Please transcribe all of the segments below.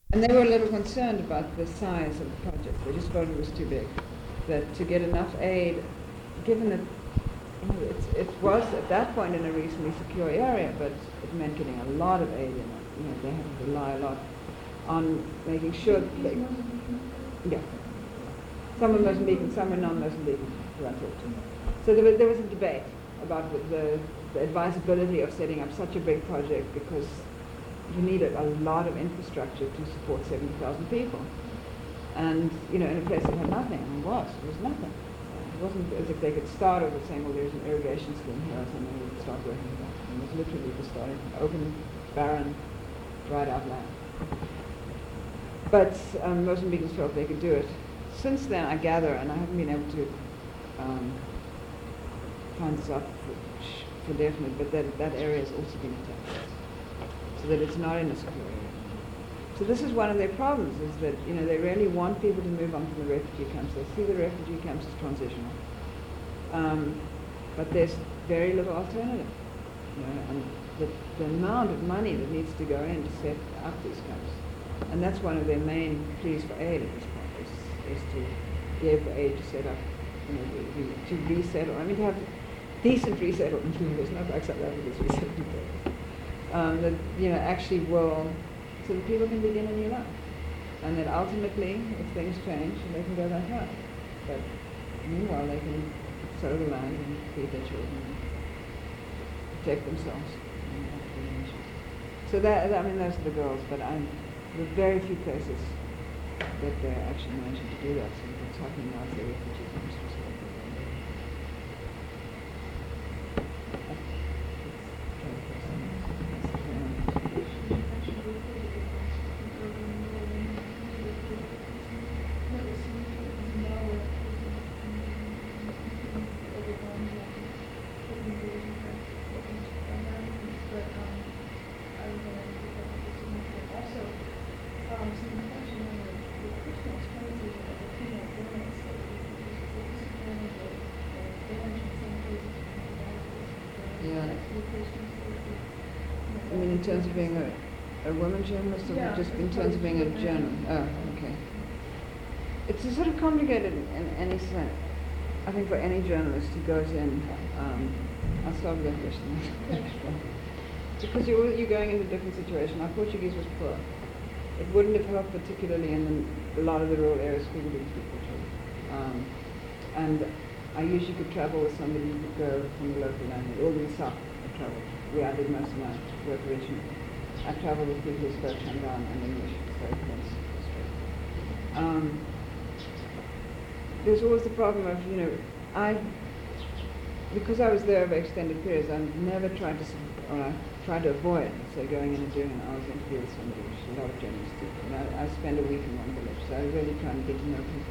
And they were a little concerned about the size of the project. They just thought it was too big. That to get enough aid, given that it was at that point in a reasonably secure area, but it meant getting a lot of aid in it. They had to rely a lot on making sure that yeah. Some were Mozambican, some were non-Mozambican, who I talked to. So there was a debate about the advisability of setting up such a big project because you needed a lot of infrastructure to support 70,000 people. And, in a place that had nothing, and it was nothing. It wasn't as if they could start over saying, well, there's an irrigation scheme here or something, we could start working with that. It was literally just starting open, barren, dried out land. But Mozambicans felt they could do it. Since then, I gather, and I haven't been able to find this out for definite, but that area has also been attacked, so that it's not in a secure area. So this is one of their problems, is that they really want people to move on from the refugee camps. They see the refugee camps as transitional, but there's very little alternative. And the amount of money that needs to go in to set up these camps, and that's one of their main pleas for aid at this point, is to give aid to set up, to resettle. I mean, to have decent resettlement. There's no like South Africa's resettlement that actually will, so that people can begin a new life, and that ultimately, if things change, they can go back out. But meanwhile, they can sow the land and feed their children and protect themselves. So those are the goals. But there are very few places that they're actually managing to do that. So what's happening now is the refugee camps. In terms of being a woman journalist, or just in terms of being a journalist? Oh, okay. It's a sort of complicated in any sense. I think for any journalist who goes in, I'll start with that question. Because you're going into a different situation. Our Portuguese was poor. It wouldn't have helped particularly in a lot of the rural areas people didn't speak Portuguese. And I usually could travel with somebody who could go from the local language, all the way south I traveled, where I did most of my work originally. I traveled with people who spoke Shangaan and English, so there's always the problem of, because I was there over extended periods, I never tried to avoid, say, going in and doing an hour's interview with somebody, which a lot of journalists do. I spent a week in one village, so I was really trying to get to know people.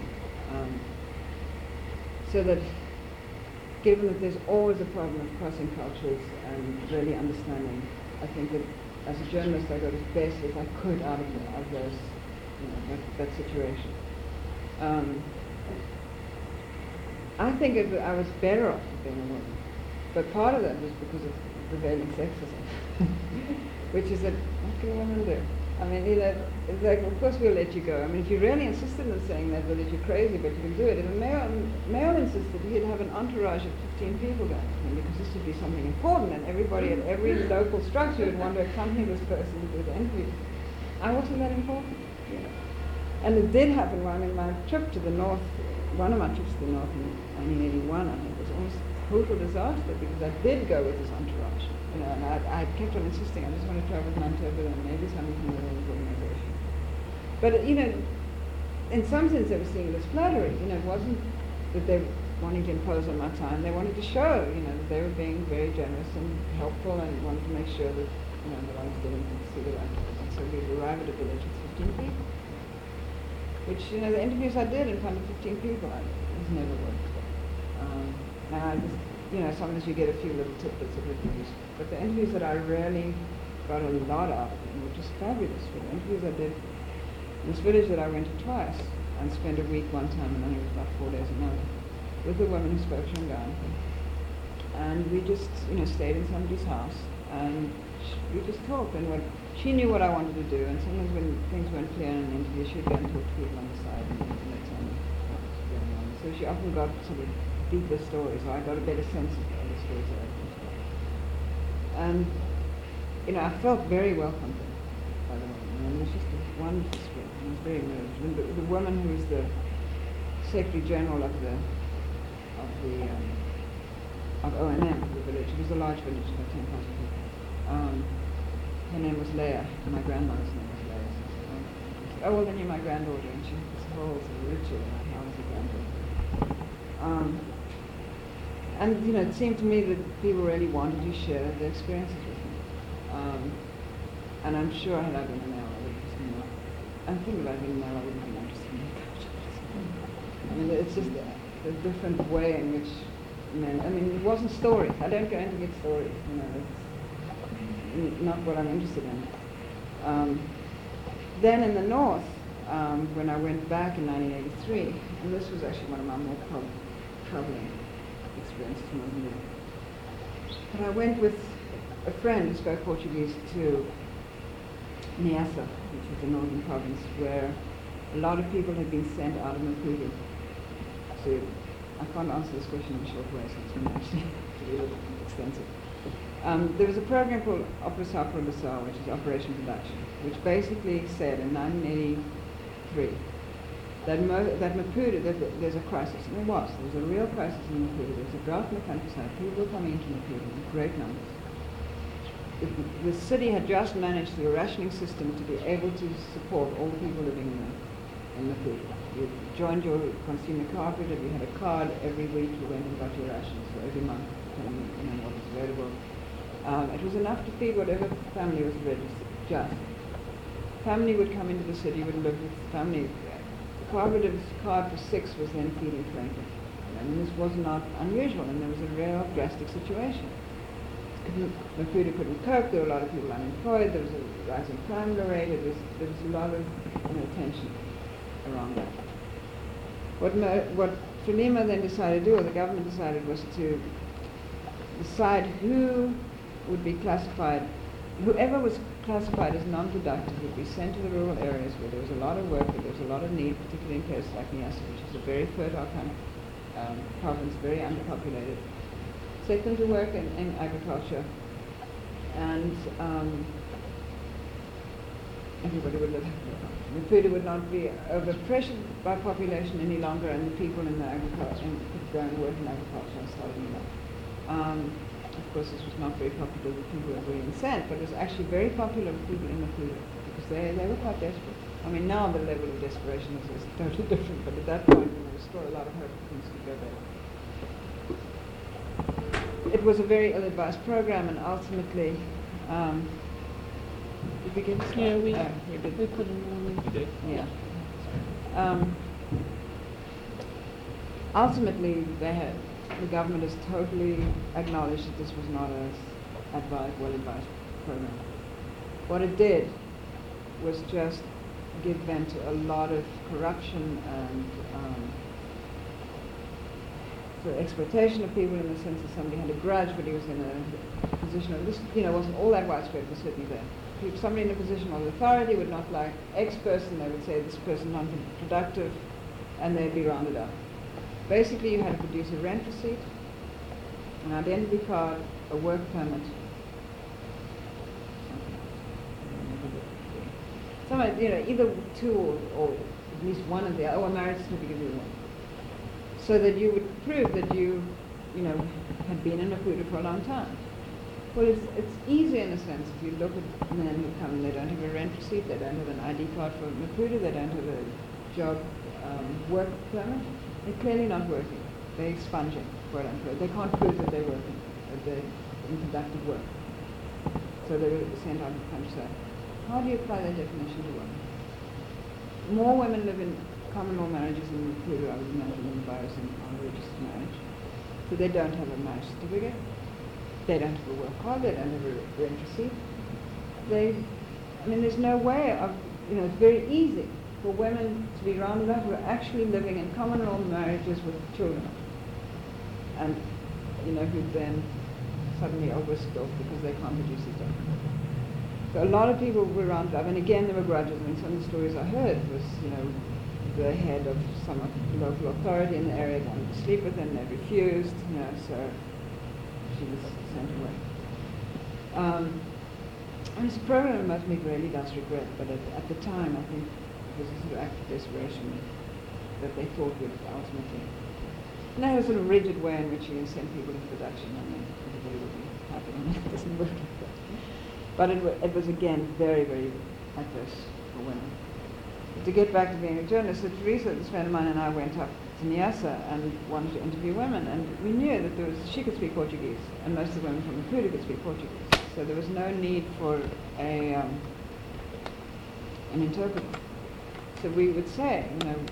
So that, given that there's always a problem of crossing cultures and really understanding, I think that as a journalist I got as best as I could out of those, that situation. I think I was better off being a woman, but part of that was because of prevailing sexism, which is that what can a woman do? I mean, it's like, of course we'll let you go. I mean, if you really insisted on saying that, well, that you're crazy, but you can do it. If a male insisted, he'd have an entourage of 15 people going with him, because this would be something important, and everybody at every local structure would want to accompany this person to the interview. I wasn't that important. And it did happen in my trip to the north. One of my trips to the north in 1981, I think, was almost a total disaster, because I did go with this entourage. And I kept on insisting, I just want to travel with Manitoba and maybe something from the World Organization. But, in some sense they were seeing it as flattery. It wasn't that they were wanting to impose on my time. They wanted to show, that they were being very generous and helpful, and wanted to make sure that, that I was getting to see the right person. So we arrived at a village with 15 people, which, the interviews I did in front of 15 people, it was never worked. And I just, sometimes you get a few little tidbits of interviews. But the interviews that I really got a lot out of were just fabulous. For the interviews I did in this village that I went to twice and spent a week one time, and then it was about 4 days a month, with a woman who spoke Shangaan. And we just, stayed in somebody's house, and we just talked. And what she knew what I wanted to do, and sometimes when things weren't clear in an interview, she would go and talk to people on the side and tell me what was going on. So she often got sort of deeper stories, or I got a better sense of the stories that I told. And, I felt very welcomed by the woman. And it was just a wonderful experience. I was very moved. And the woman who was the Secretary General of O&M, the village, it was a large village, about 10,000 people. Her name was Leah, and my grandmother's name was Leah. So I said, oh, well, then you're my granddaughter, and she had this whole sort of ritual about how I was a granddaughter. And, it seemed to me that people really wanted to share their experiences with me. And I'm sure had I been a male, I would have been more. I'm thinking about being a male, I wouldn't be interested in culture. I mean, it's just a different way in which men, it wasn't stories. I don't go in to get stories, it's not what I'm interested in. Then in the north, when I went back in 1983, and this was actually one of my more troubling experiences when I was new. But I went with a friend who spoke Portuguese to Niassa, which is the northern province, where a lot of people had been sent out of Maputo. So I can't answer this question in a short way, so it's going to actually be a little extensive. There was a program called Operação Produção, which is Operation Production, which basically said in 1983 that Maputo, there's a crisis, and there was a real crisis in Maputo. There was a drought in the countryside. People were coming into Maputo in great numbers. The city had just managed through a rationing system to be able to support all the people living in Maputo. You joined your consumer cooperative, you had a card, every week you went and got your rations, so every month what was available. It was enough to feed whatever family was registered, just. Family would come into the city, would live with family. The cooperative's card for 6 was then feeding 20. This was not unusual, and there was a real drastic situation. Maputo couldn't cope, there were a lot of people unemployed, there was a rising crime rate, there was a lot of tension around that. What Frelimo then decided to do, or the government decided, was to decide who would be classified, whoever was classified as non-productive would be sent to the rural areas where there was a lot of work, where there was a lot of need, particularly in places like Niassa, which is a very fertile province, very underpopulated. Set them to work in agriculture, and everybody would live happily. Maputo would not be overpressured by population any longer, and the people in the agriculture could go and work in agriculture and start new life. Of course, this was not very popular with people who were very incensed, but it was actually very popular with people in Maputo because they were quite desperate. Now the level of desperation is totally different, but at that point there was still a lot of hope that things could go better. It was a very ill-advised program, and ultimately, did we get started? Yeah, we did. We put in one. You did? Yeah. Ultimately, the government has totally acknowledged that this was not a well-advised program. What it did was just give vent to a lot of corruption and the exploitation of people, in the sense that somebody had a grudge, but he was in a position of this, wasn't all that widespread, but certainly there. If somebody in a position of authority would not like X person, they would say this person non-productive, and they'd be rounded up. Basically, you had to produce a rent receipt, an identity card, a work permit. Either two or at least one of the, or a marriage certificate, either one. So that you would prove that you had been in Maputo for a long time. Well, it's easy in a sense if you look at men who come and they don't have a rent receipt, they don't have an ID card for Maputo, they don't have a job work permit. They're clearly not working. They're expunging, quote unquote. They can't prove that they're working, that they're in productive work. So they were sent out of the countryside. How do you apply that definition to women? More women live in common law marriages in Maputo, I would imagine, than virus and unregistered marriage. So they don't have a marriage certificate. They don't have a work card. They don't have a rent receipt. There's no way of, it's very easy for women to be rounded up who are actually living in common law marriages with children, and who then suddenly are whisked off because they can't produce these documents. So a lot of people were rounded up, and again there were grudges. I mean, some of the stories I heard was, the head of some local authority in the area wanted to sleep with them, they refused, so she was sent away. And it's a program that Mike really does regret, but at the time I think it was a sort of act of desperation that they thought would ultimately. And they had a sort of rigid way in which you send people into production, and then everybody would be happy, and it doesn't work like that. But it was again very, very adverse for women. But to get back to being a journalist, so Teresa, this friend of mine, and I went up to Niassa and wanted to interview women, and we knew that she could speak Portuguese, and most of the women from Maputo could speak Portuguese. So there was no need for an interpreter. So we would say,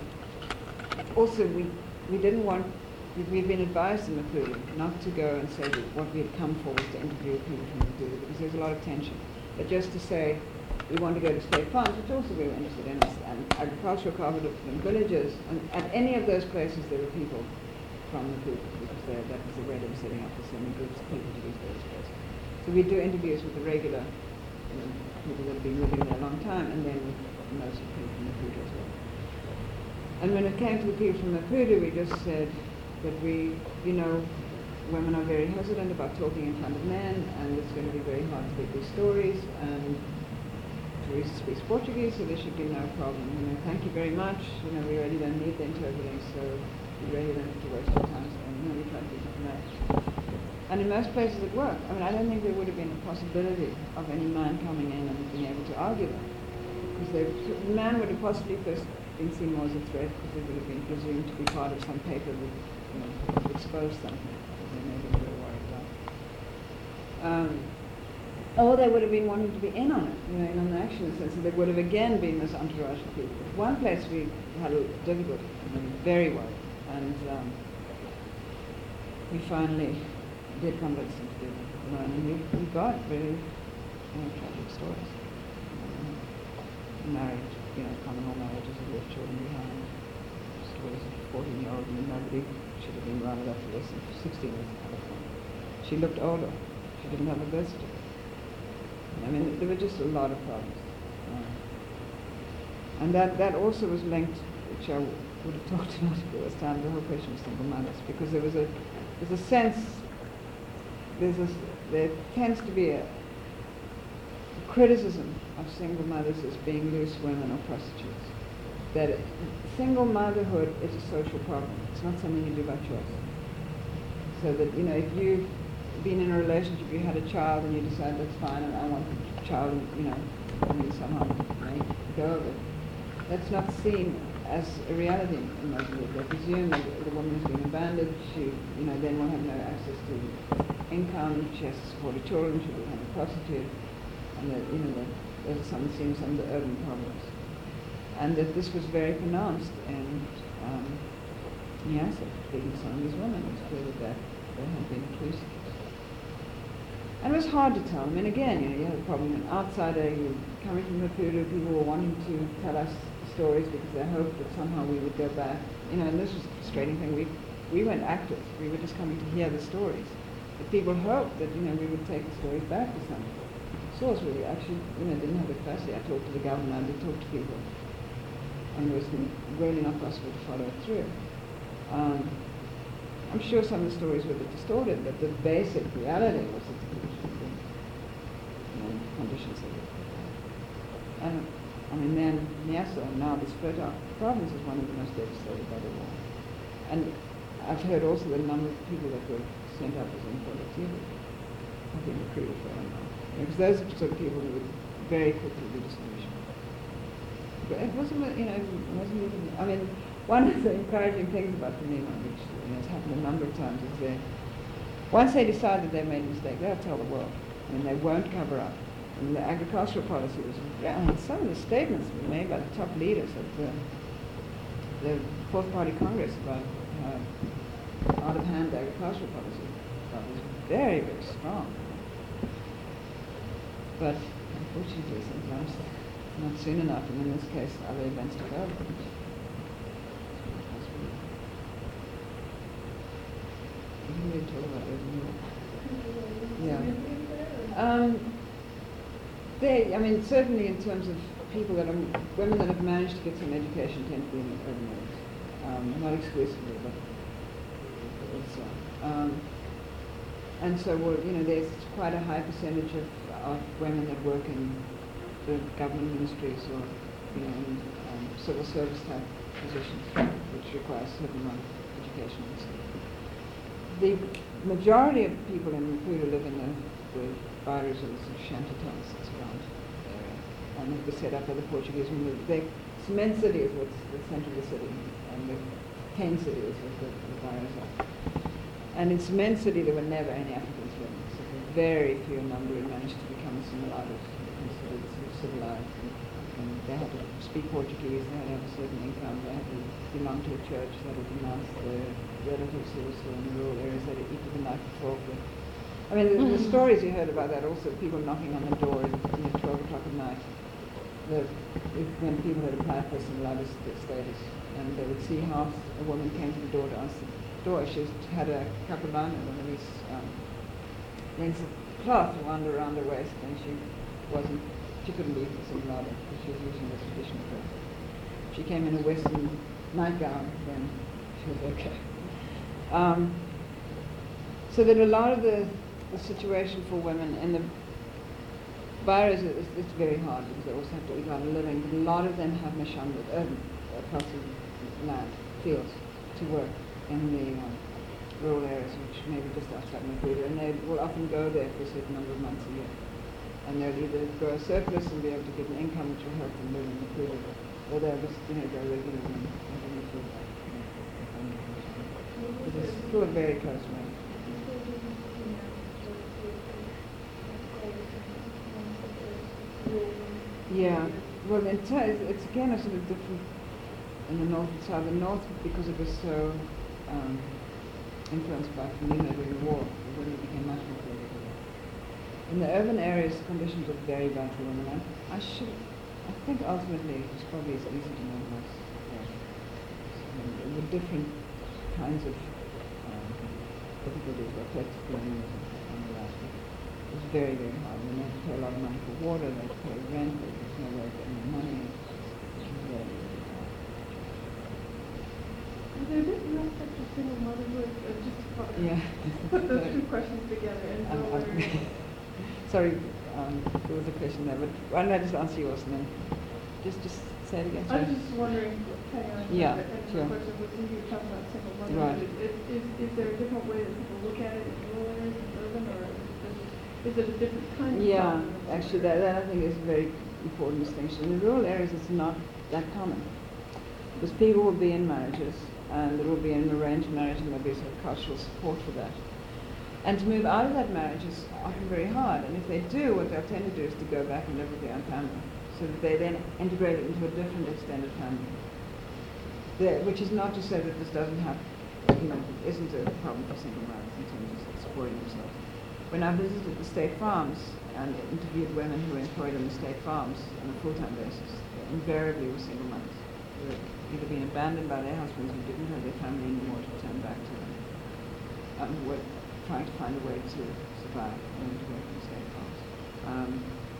also we didn't want, we've been advised in Maputo not to go and say that what we had come for was to interview people from Maputo, because there's a lot of tension. But just to say, we want to go to state farms, which also we were interested in, and agricultural cooperatives and villages, and at any of those places there were people from Maputo, because that was the way they were setting up the semi groups of people to these various places. So we do interviews with the regular people that have been living there a long time, and then with most of the people from Maputo as well. And when it came to the people from Maputo, we just said that women are very hesitant about talking in front of men, and it's going to be very hard to get these stories, and Teresa speaks Portuguese, so there should be no problem. Thank you very much. We really don't need the interpreting, so we really don't have to waste your time. So we try to do something else. And in most places it worked. I mean, I don't think there would have been a possibility of any man coming in and being able to argue them. Because the man would have possibly first been seen more as a threat, because they would have been presumed to be part of some paper that would expose something that they may be very worried about. Or they would have been wanting to be in on it, in on the action sense, and there would have again been this entourage of people. One place we had a difficulty, very worried, and we finally did convince them to do it alone, and we got very tragic stories. Married, common law marriages who left children behind. Stories of a 14-year-old and nobody should have been rounded up for less than 16 years in California. She looked older. She didn't have a birth certificate. I mean, there were just a lot of problems. And that also was linked, which I would have talked about if there was time, the whole question of single mothers, because there's a sense, there tends to be a criticism of single mothers as being loose women or prostitutes. That single motherhood is a social problem. It's not something you do by choice. So that, if you've been in a relationship, you had a child and you decide that's fine and I want the child, and you somehow make go of it, that's not seen as a reality in most of it. They presume that the woman has been abandoned, she then will have no access to income, she has to support her children, she will become a prostitute, and that those are some of the urban problems. And that this was very pronounced in Niassa, speaking to some of these women, it was clear that they had been accused of this. And it was hard to tell. I mean, again, you had a problem, an outsider, you coming from Maputo, people were wanting to tell us stories because they hoped that somehow we would go back. And this was the frustrating thing. We weren't actors. We were just coming to hear the stories. But people hoped that, we would take the stories back to some source where we actually, didn't have the capacity. I talked to the governor, I did talk to people. And it was really not possible to follow it through. I'm sure some of the stories were a bit distorted, but the basic reality was that the conditions that were. And then Niassa, now this fertile province, is one of the most devastated by the war. And I've heard also the number of people that were sent up as inproductivity have been recruited for MR. Because those are the sort of people who would very quickly be disillusioned. But it wasn't even, one of the encouraging things about Panema, which has happened a number of times, is that once they decide that they've made a mistake, they'll tell the world. They won't cover up. And the agricultural policy was, some of the statements were made by the top leaders of the Fourth Party Congress about out-of-hand agricultural policy. That was very, very strong. But unfortunately, sometimes not soon enough, and in this case, other events took over. Yeah. I mean, certainly in terms of people that are, women that have managed to get some education tend to be in the urban areas. Not exclusively, but also. And so, there's quite a high percentage of women that work in the government ministries or, in civil service type positions, which require a certain amount of education. The majority of people in Maputo live in the byres or the sort of shanty towns that's around the area, and it was set up by the Portuguese. The cement city is what's the center of the city, and the cane city is what the byres are. And in cement city there were never any Africans living, so very few number who managed to become assimilated, considered civilized. And they had to speak Portuguese, they had to have a certain income, they had to belong to a church, they had to denounce their relatives who were still in the rural areas, they had to eat with a knife before. I mean, the stories you heard about that also, people knocking on the door at 12 o'clock at night, when people had applied for assimilated status, and they would see half a woman came to the door to answer the door. She had a capulana, one of these lengths of cloth wound around her waist, and she couldn't be assimilated because she was using the traditional dress. She came in a western nightgown, then she was okay. So that a lot of the situation for women in the byres it's very hard because they also have to eat out a living, but a lot of them have mashamba, plots of land, fields, to work in the rural areas, which may be just outside Maputo, and they will often go there for a certain number of months a year. And they'll either grow a surplus and be able to get an income which will help them live in Maputo, or they'll just go regularly and live. It's still a very close way. Yeah, well, it's again a sort of different in the north and south. The north, because it was so influenced by Frelimo during the war, it really became much more political. In the urban areas, conditions are very bad for women. I think ultimately it was probably as easy to know as the different kinds of difficulties were affected on the last week. It was very, very hard. They had to pay a lot of money for water, they had to pay rent, there was no way of getting the money. It was very, very hard. Is there a different aspect of single motherhood? Just to put those two questions together. Sorry, there was a question there, but why don't I just answer yours and then just say it again? I was just wondering, yeah, sure. Question was when you were talking about single motherhood, right. Is there a different way that people look at it in rural areas and urban, or is it a different kind of problem? Yeah, actually that I think is a very important distinction. In the rural areas it's not that common, because people will be in marriages, and there will be an arranged marriage, and there'll be sort of cultural support for that. And to move out of that marriage is often very hard, and if they do, what they'll tend to do is to go back and live with their own family, so that they then integrate it into a different extended family. Which is not to say that this doesn't have, isn't a problem for single mothers in terms of supporting themselves. When I visited the state farms and interviewed women who were employed on the state farms on a full-time basis, they invariably were single mothers. They were either being abandoned by their husbands who didn't have their family anymore to turn back to them, and were trying to find a way to survive and to work in the state farms.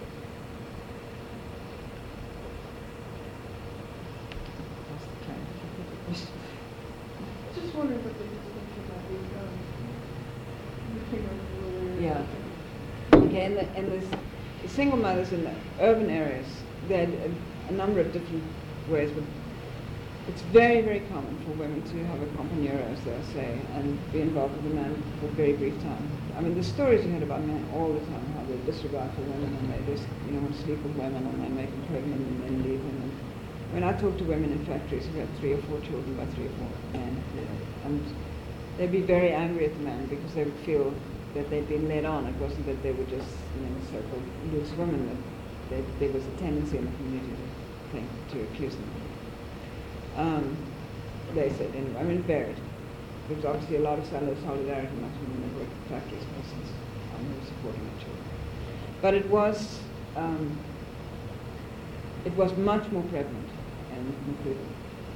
Just wondering what the distinction might be between rural areas. Yeah. Okay, and the single mothers in the urban areas, they had a number of different ways, but it's very, very common for women to have a compañero, as they'll say, and be involved with a man for a very brief time. I mean, the stories you heard about men all the time, how they disregard for women and they just, want to sleep with women and they make them pregnant and then leave them. When I talk to women in factories who have 3 or 4 children by 3 or 4 men, and they'd be very angry at the men because they would feel that they'd been led on. It wasn't that they were just, so-called loose women, that there was a tendency in the community to accuse them. They said, anyway, I mean, it varied. There was obviously a lot of solidarity amongst women that worked in factories, for instance, who were supporting their children. But it was much more prevalent and included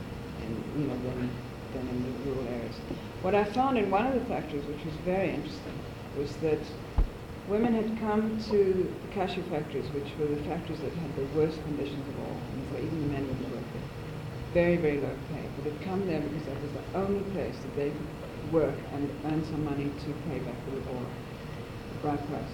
than in the rural areas. What I found in one of the factories, which was very interesting, was that women had come to the cashew factories, which were the factories that had the worst conditions of all, and so even the men wouldn't work there. Very, very low pay, but they'd come there because that was the only place that they could work and earn some money to pay back the laborer, the bride price.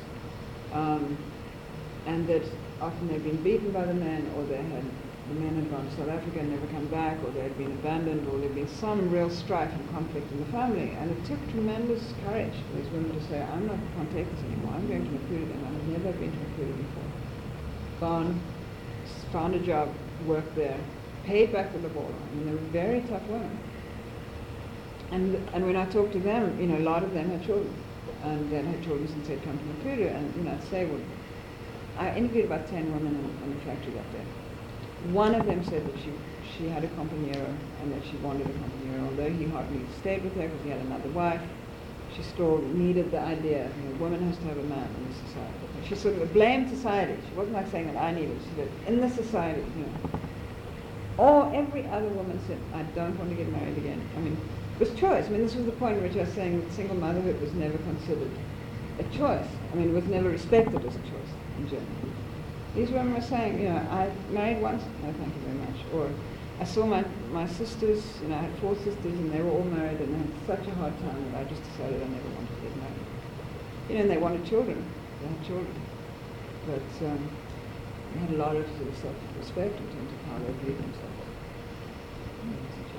And that often they'd been beaten by the men, or the men had gone to South Africa and never come back, or they had been abandoned, or there'd been some real strife and conflict in the family. And it took tremendous courage for these women to say, can't take this anymore, I'm going to Maputo, and I've never been to Maputo before. Gone, found a job, worked there, paid back the laborer. I mean, they were very tough women. And when I talked to them, a lot of them had children. And then had children since they'd come to Maputo. And, I'd say, well, I interviewed about 10 women in the factory that day. One of them said that she had a compañero and that she wanted a compañero, although he hardly stayed with her because he had another wife. She still needed the idea, a woman has to have a man in this society. She sort of blamed society. She wasn't like saying that I needed it. She said, in the society, Or every other woman said, I don't want to get married again. I mean, it was choice. I mean, this was the point in which I was saying that single motherhood was never considered a choice. I mean, it was never respected as a choice in Germany. These women were saying, I married once, no thank you very much. Or I saw my sisters, I had 4 sisters and they were all married and they had such a hard time that I just decided I never wanted to get married. And they wanted children. They had children. But they had a lot of sort of self-respect in terms of how they viewed themselves in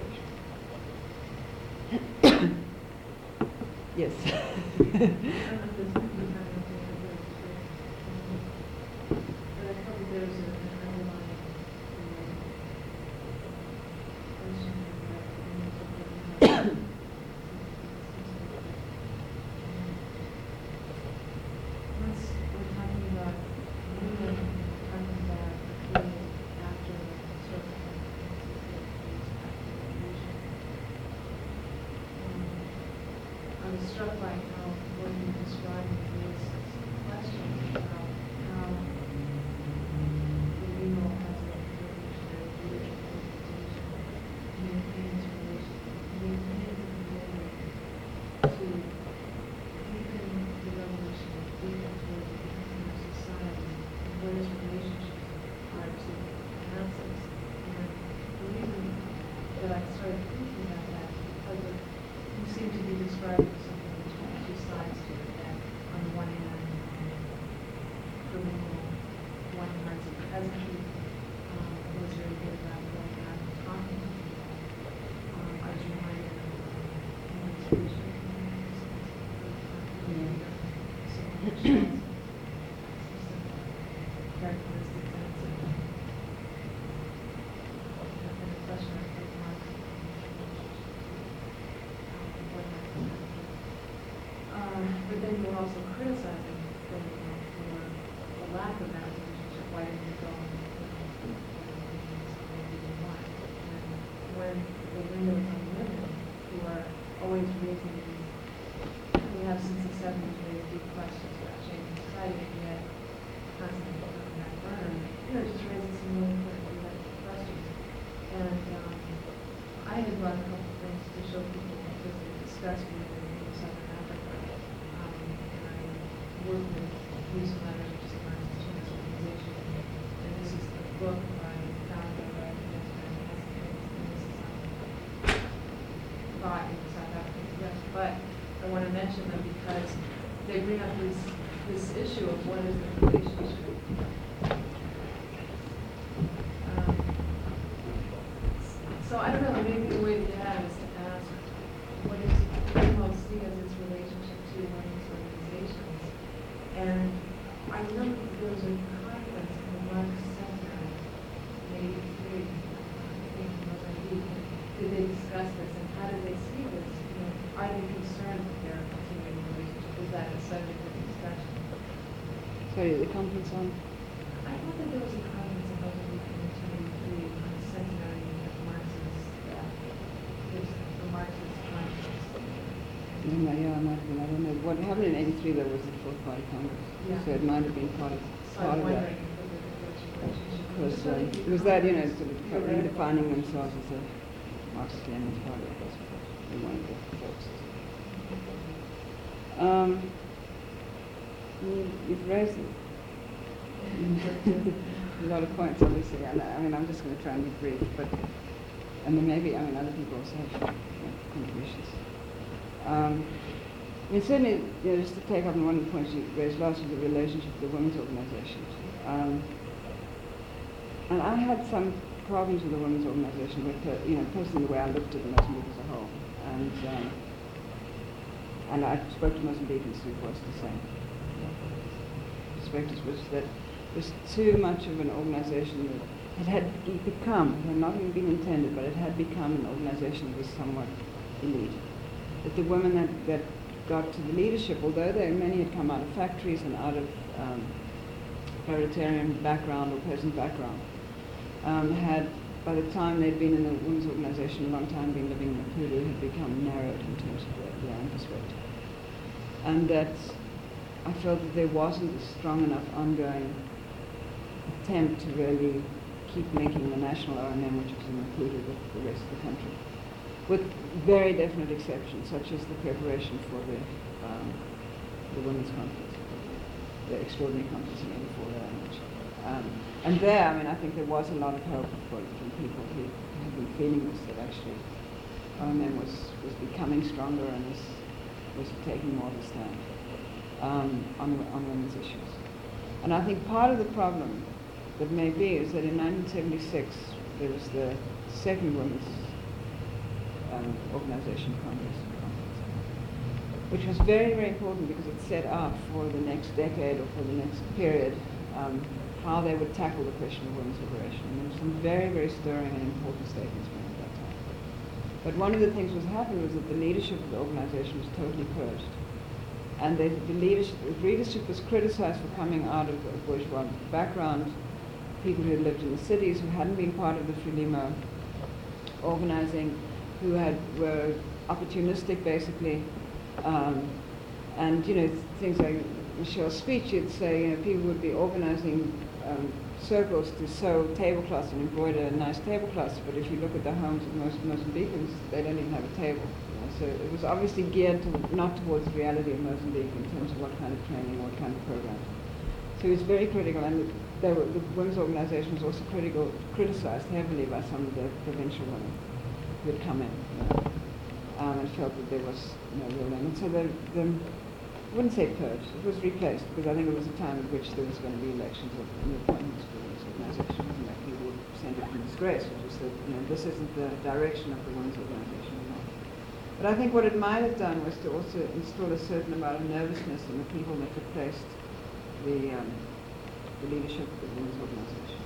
the situation. Yes. There's an underlying question once we're talking about women coming back after I was struck by how what you described is questions about how renal has a revolutionary leadership organization maintains to deepen the revolution, deepen towards the deepening of society, and what its relationships are to masses. And the reason that I started thinking about that is because you seem to be describing something between 2 sides to it, that on the one hand, criminal one parts of peasantry was very good about going out and talking to people. I was reminded of characteristics and a question I think Marx but then you were also criticizing for the lack of that relationship. Why didn't you go and when the windows on women who are always raising these, we have since the 70s raised deep questions about changing society, and yet constantly coming back burner, just raising some really important questions. And I had brought a couple of things to show people because they discussed with in Southern Africa. Work with Youth Matters, which is a Marxist humanist organization, and this is the book by founder by Nelson Mandela, and this is thought in South African yes, but I want to mention them because they bring up this issue of what is the relationship. So I don't know, maybe the way to have is to ask what is female see as its relationship to women's organizations. And I remember there was a conference in the Marx Seminary in 83, I think in Mozambique. Did they discuss this and how did they see this? Are they concerned with their continuing relationship? Is that a subject of discussion? Sorry, the conference on? I thought that there was a conference in Mozambique in 1983 on the centenary of Marx's death. The Marxist conference. Yeah, I might have been. I don't know. What happened in 83 there was the Fourth Party Congress. Yeah. So it might have been part of that. Because it was that, sort of redefining themselves as a Marxist-Leninist party, I guess, because they wanted the forces. You've raised a lot of points, obviously. I mean, I'm just going to try and be brief, but and then maybe other people also have contributions. I mean, certainly, just to take up on one of the points you raised last, was the relationship with the women's organizations. And I had some problems with the women's organization, with personally the way I looked at the Mozambique as a whole, and I spoke to Mozambicans who was the same. Perspectives was that it was too much of an organization that it had become, it had not even been intended, but it had become an organization that was somewhat elite. That the women that got to the leadership, although many had come out of factories and out of proletarian background or peasant background, had, by the time they'd been in the women's organization a long time, been living in Maputo, had become narrowed in terms of their own perspective. And that I felt that there wasn't a strong enough ongoing attempt to really keep linking the national O&M, which was in Maputo, with the rest of the country, with very definite exceptions, such as the preparation for the women's conference, the extraordinary conference in 84 very much. And there, I think there was a lot of hope from people who had been feeling this, that actually O&M was becoming stronger and was taking more of a stand on women's issues. And I think part of the problem that may be is that in 1976 there was the second women's organization conference, which was very, very important because it set out for the next decade or for the next period how they would tackle the question of women's liberation. And there were some very, very stirring and important statements made at that time. But one of the things that was happening was that the leadership of the organization was totally purged. And the leadership was criticized for coming out of a bourgeois background, people who had lived in the cities, who hadn't been part of the Frelimo organizing, who were opportunistic basically, and things like Michelle's speech, you'd say people would be organizing circles to sew tablecloths and embroider nice tablecloths, but if you look at the homes of most Mozambicans, they don't even have a table. So it was obviously geared not towards the reality of Mozambique in terms of what kind of training, what kind of programs. So it was very critical, and the women's organization was also criticized heavily by some of the provincial women who had come in and felt that there was no real limit. So I wouldn't say purged, it was replaced, because I think it was a time at which there was going to be elections and appointments for this organization, and that people would send it in disgrace, which is that this isn't the direction of the women's organization anymore. But I think what it might have done was to also install a certain amount of nervousness in the people that replaced the leadership of the women's organization.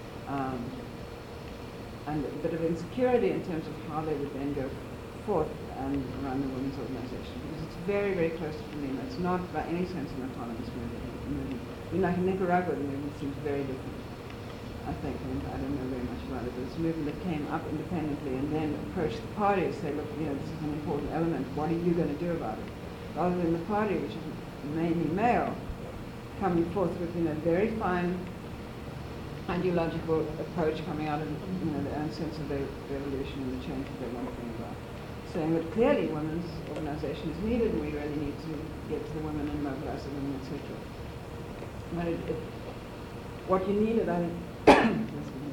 And a bit of insecurity in terms of how they would then go forth and run the women's organization, because it's very, very close to Frelimo. It's not by any sense an autonomous movement. Like in Nicaragua, the movement seems very different, I think, and I don't know very much about it, but it's a movement that came up independently and then approached the party and say, look, this is an important element, what are you going to do about it? Rather than the party, which is mainly male, coming forth with very fine ideological approach coming out of their own sense of the revolution and the change that they want to bring about, saying that clearly women's organization is needed and we really need to get to the women and mobilize the women, etc. But what you needed, I think,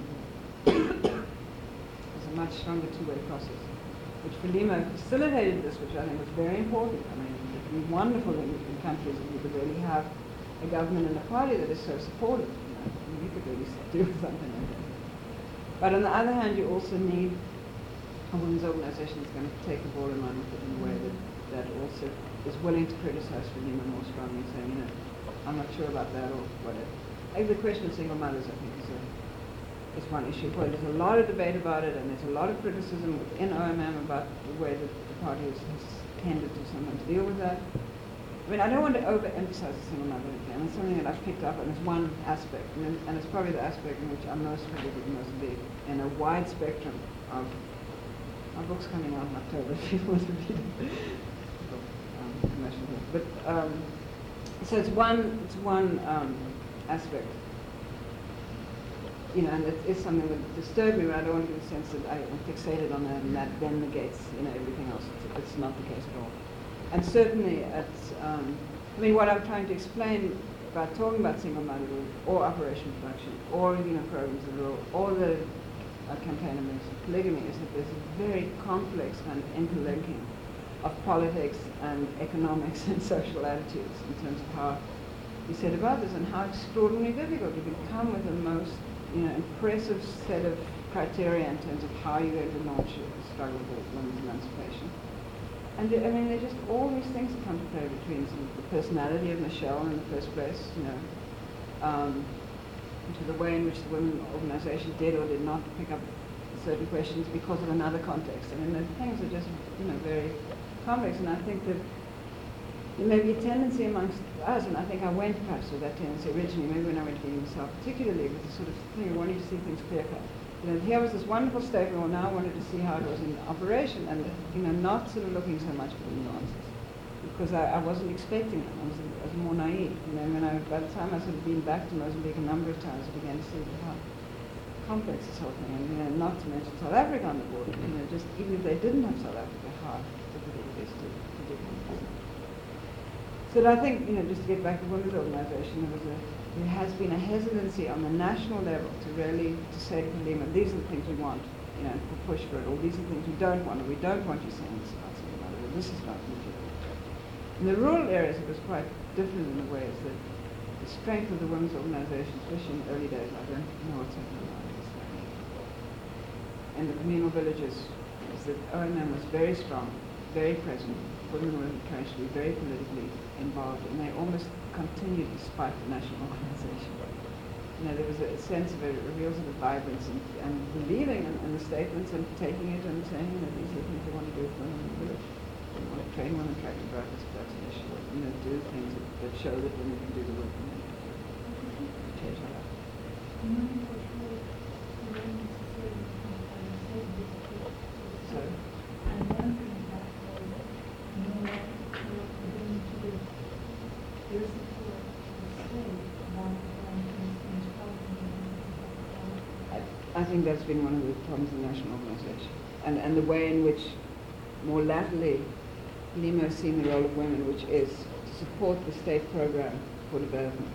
was a much stronger two-way process, which Frelimo facilitated this, which I think was very important. I mean, it would be wonderful in countries that you could really have a government and a party that is so supportive. You could really do something like that. But on the other hand, you also need a women's organization that's going to take the ball in line with it in a way that also is willing to criticize Frelimo more strongly, saying, I'm not sure about that or whatever. I think the question of single mothers, I think, is one issue. Well, there's a lot of debate about it, and there's a lot of criticism within OMM about the way that the party has tended to sometimes deal with that. I mean, I don't want to overemphasize the single mother again. It's something that I've picked up on as one aspect, and it's probably the aspect in which I'm most familiar with Mozambique, in a wide spectrum of my book's coming out in October if you want to read it. Commercial book. But so it's one aspect. And it is something that disturbed me, but I don't want to give a sense that I'm fixated on that and that then negates everything else. It's not the case at all. And certainly at I mean, what I'm trying to explain about talking about single motherhood or operation production or programs of law or the campaign against polygamy is that there's a very complex kind of interlinking of politics and economics and social attitudes in terms of how you set about this and how extraordinarily difficult you can come with the most impressive set of criteria in terms of how you're going to launch a struggle for women's emancipation. And I mean, there are just all these things that come to play between the personality of Michelle in the first place, to the way in which the women organization did or did not pick up certain questions because of another context. I mean, the things are just, very complex. And I think that there may be a tendency amongst us, and I think I went perhaps with that tendency originally, maybe when I went to myself, particularly with the sort of thing of wanting to see things clear cut. Here was this wonderful statement, well, now I wanted to see how it was in operation, and not sort of looking so much for the nuances, because I wasn't expecting it. I was more naive. By the time I sort of been back to Mozambique a number of times, I began to see how complex this whole thing, and not to mention South Africa on the board. Just even if they didn't have South Africa, how difficult it is to do things. So I think, just to get back to the women's organisation, there has been a hesitancy on the national level to really say to Lima, these are the things we want, and push for it, or these are the things we don't want, or we don't want you saying this about something like that, this is not legitimate. In the rural areas, it was quite different in the ways that the strength of the women's organisation, especially in the early days, I don't know what's happening now. In the communal villages, is that OMM was very strong, very present. Women were encouraged to be very politically involved, and they almost continued despite the national organisation. There was a sense of a real sort of vibrance and believing in the statements and taking it and saying, these are the things we want to do for women in the village. We want to train women, track and drive, that's an issue. Do things that show that women can do the work and change our lives. So, I think that's been one of the problems of the national organisation, and the way in which, more latterly, Lima has seen the role of women, which is to support the state program for development.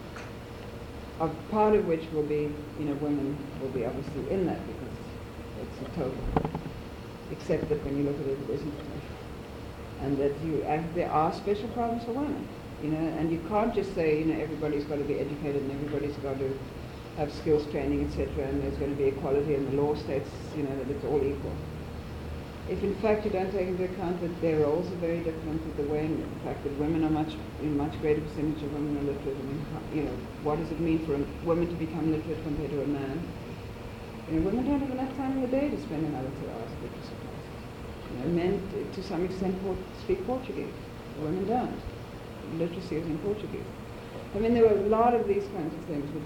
A part of which will be, women will be obviously in that because it's a total. Except that when you look at it, it isn't. And that there are special problems for women, and you can't just say, everybody's got to be educated and everybody's got to have skills training, etc., and there's going to be equality and the law states, that it's all equal. If in fact you don't take into account that their roles are very different, with the way, in fact that women are much greater percentage of women are literate. What does it mean for a woman to become literate compared to a man? Women don't have enough time in the day to spend another 2 hours at literacy classes. Men, to some extent, speak Portuguese. Women don't. Literacy is in Portuguese. There were a lot of these kinds of things which,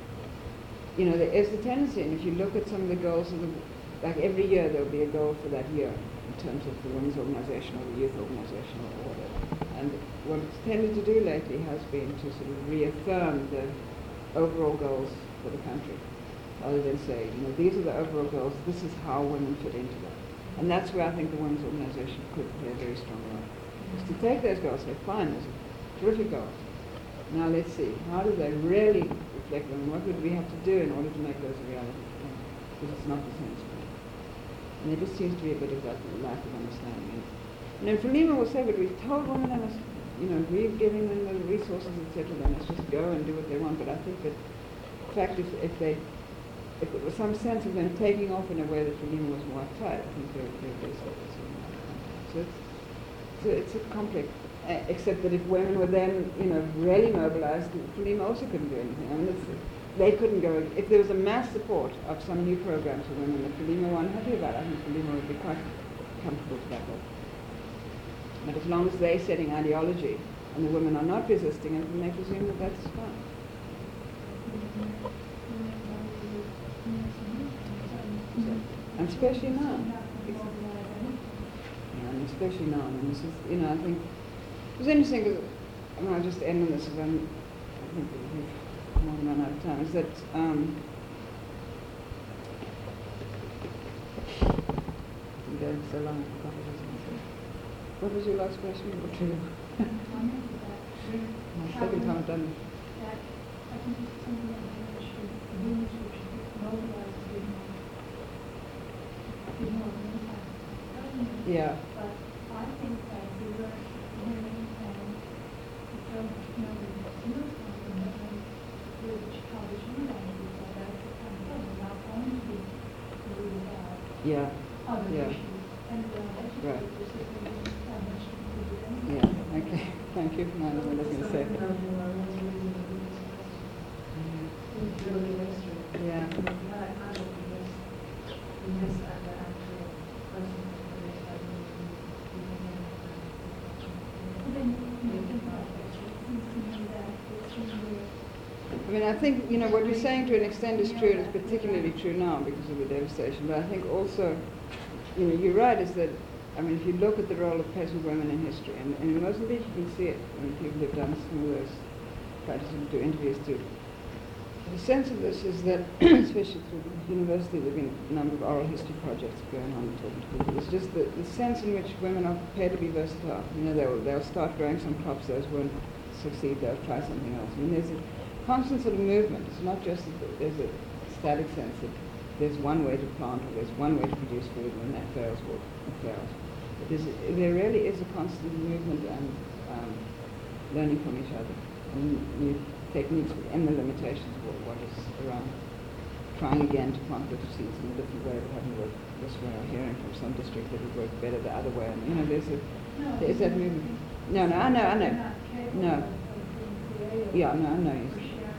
there is the tendency, and if you look at some of the goals of like every year there'll be a goal for that year in terms of the women's organisation or the youth organisation or whatever. And what it's tended to do lately has been to sort of reaffirm the overall goals for the country, rather than say, these are the overall goals, this is how women fit into that. And that's where I think the women's organisation could play a very strong role. Is to take those goals, say, fine, those are terrific goals. Now let's see, how do they really reflect them? What would we have to do in order to make those a reality? Because it's not the same story. And there just seems to be a bit of that lack of understanding. And then for Lima will say, but we've told women they must, we're giving them the resources, etc., they must just go and do what they want. But I think that, in fact, if there was some sense of them taking off in a way that for Lima was more uptight, I think they're basically. So it's a complex, except that if women were then, really mobilized, Lima also couldn't do anything. They couldn't go, if there was a mass support of some new programs for women that Lima were unhappy about, I think Lima would be quite comfortable to back up. But as long as they're setting ideology and the women are not resisting it, then they presume that that's fine. And especially now. And especially now. And this is, I think, it was interesting because, I'll just end on this, I think we've more than run out of time, is that, I'm going so long, I forgot what I was going to say. What was your last question? My second time I've done it. That I think it's something that should, the women's group should get mobilized to give more of an impact. Yeah. But I think that the work women and the film, you know, the youth and with Chicago Human Rights, so that's the kind of thing, not only to be worried about Yeah. other Yeah. issues and Right. educate the system how much to do with them. Yeah. Okay. Thank you. No, I was going to say. Yeah. I mean, I think, you know, what you're saying to an extent is true, and it's particularly true now because of the devastation. But I think also, you know, you're right, is that, I mean, if you look at the role of peasant women in history, and in Mozambique you can see it, when people have done some of those, try to sort of do interviews too. The sense of this is that, especially through the university, there have been a number of oral history projects going on and talking to people. It's just the sense in which women are prepared to be versatile. You know, they'll start growing some crops, those won't succeed, they'll try something else. I mean, there's a constant sort of movement. It's not just that there's a static sense that there's one way to plant or there's one way to produce food, and when that fails, well, it fails. But there really is a constant movement and learning from each other, and new techniques and the limitations of what is around. Trying again to plant little seeds in a different way that haven't worked this way, or hearing from some district that it worked better the other way. And, you know, there is that movement. No, I know. No. Yeah, no, I know you.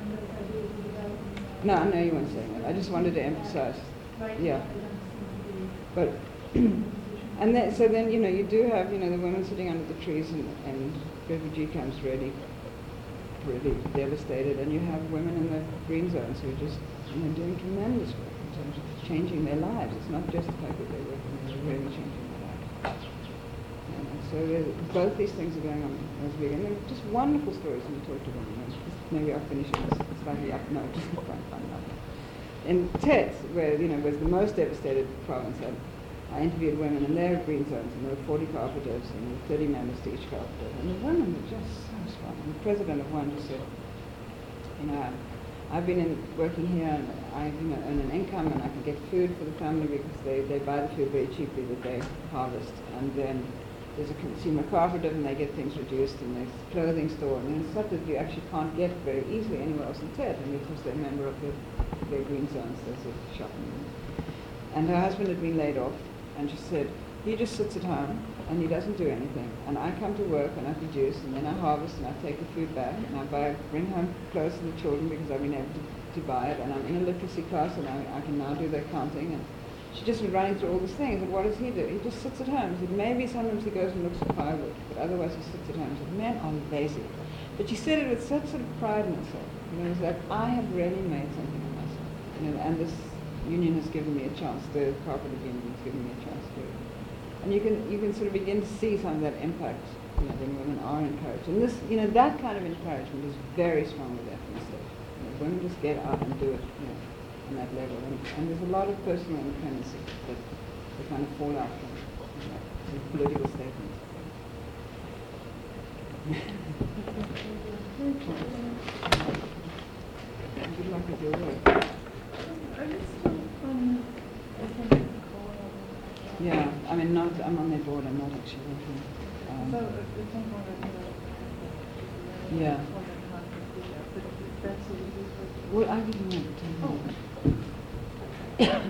No, I know you weren't saying that. I just wanted to emphasize. Yeah. But, and then, so then, you know, you do have, you know, the women sitting under the trees and refugee camps really devastated, and you have women in the green zones who are just, you know, doing tremendous work in terms of changing their lives. It's not just the fact that they're working, they're really changing their lives. And so both these things are going on as big, and they're just wonderful stories when you talk to them. Maybe I'll finish on this slightly up note, just to try and find out. In Tet, where, you know, was the most devastated province, I interviewed women in their green zones, and there were 40 carpenters, and there were 30 members to each carpenter. And the women were just so strong. And the president of one just said, you know, I've been working here, and I, you know, earn an income, and I can get food for the family because they buy the food very cheaply that they harvest. And then there's a consumer cooperative, and they get things reduced, and there's a clothing store, and there's stuff that you actually can't get very easily anywhere else in Tet. And because they're a member of their green zones, there's a shopping. And her husband had been laid off. And she said, he just sits at home and he doesn't do anything. And I come to work and I produce, and then I harvest and I take the food back, and I bring home clothes to the children because I've been able to buy it, and I'm in a literacy class, and I can now do their counting. And she just was running through all these things. And what does he do? He just sits at home. He said, maybe sometimes he goes and looks for firewood, but otherwise he sits at home. She said, men are lazy. But she said it with such sort of pride in herself. You know, it was like, I have really made something of myself. You know, and this union has given me a chance, the cooperative union has given me a chance to do it. And you can sort of begin to see some of that impact, you know, when women are encouraged. And this, you know, that kind of encouragement is very strong with ethnic state. You know, women just get out and do it, you know, on that level. And there's a lot of personal independency that kind of fall out from, you know, the political statements. Good luck with your work. Yeah, I mean, I'm on their board, I'm not actually working. Yeah. Well, I didn't want to tell you.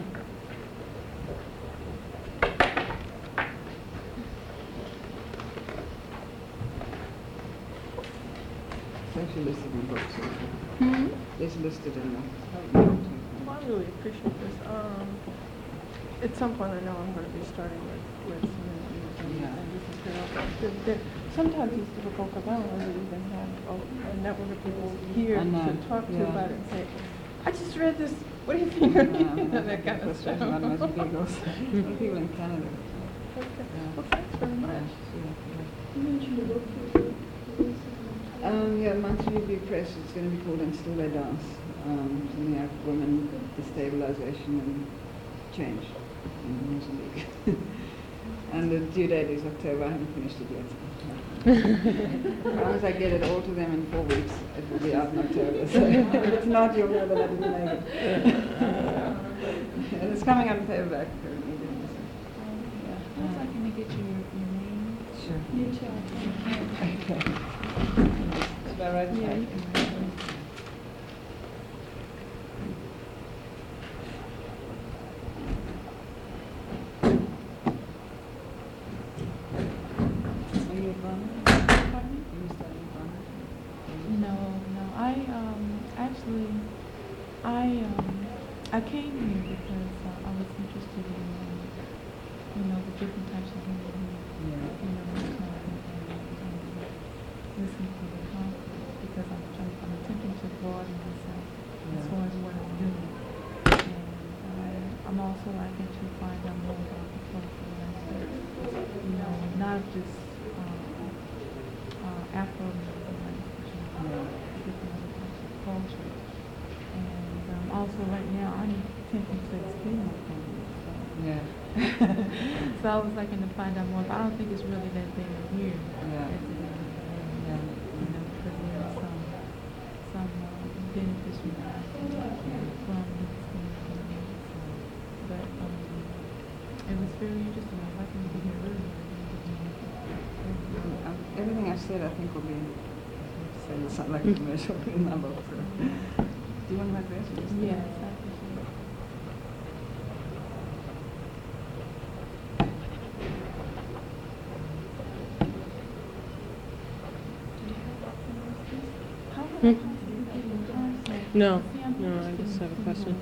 It's actually listed in the books. It's listed in the Well, I really appreciate this. At some point, I know I'm going to be starting with some interviews and this material. Sometimes it's difficult because I don't really even have a network of people here to talk to about it and say, I just read this, what do you think? That kind of stuff. A lot of people in Canada. Okay. Well, thanks very much. You mentioned the book too. Yeah, Monthly Review Press, it's going to be called And Still They Dance. Something like women, destabilization and change in Mozambique. And the due date is October. I haven't finished it yet. As long as I get it all to them in 4 weeks, it will be out in October. So if it's not, you'll know that I didn't make it. And it's coming out in paperback. Also, can I get your name? Sure. Your child. Okay. Should I write it Yeah, back? you can write it. Are you a farmer? Pardon? Are you studying farmer? No, no. Actually, I came here because I was interested in, the different types of music, listen to the conference because I'm attempting to broaden myself as far as what I'm doing. And I'm also liking to find out more about the cultural aspect, not just Afro-American language, different other types of culture. And also right now I'm attempting to explain my family. Yeah. So I was liking to find out more, but I don't think it's really that big here Yeah. as it is. Yeah. Because there are some benefits from this thing. But it was very interesting. I was liking to hear earlier. Everything I said, I think, will be said it sound like a commercial in my book. So. Do you want my address? Or just Yes, I appreciate it. How would I possibly get in contact? No, See, I'm no, I interested just in have a seeing, question.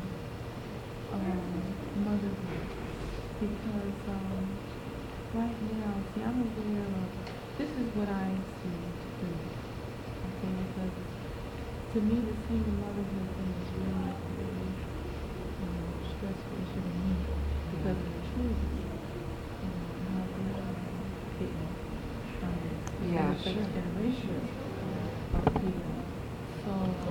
motherhood, because right now, see, I'm aware of, this is what I see to do. Okay, because to me, the single motherhood thing is really, really stressful issue to me because of the children. And how they're getting Yeah, the sure. generation of people. So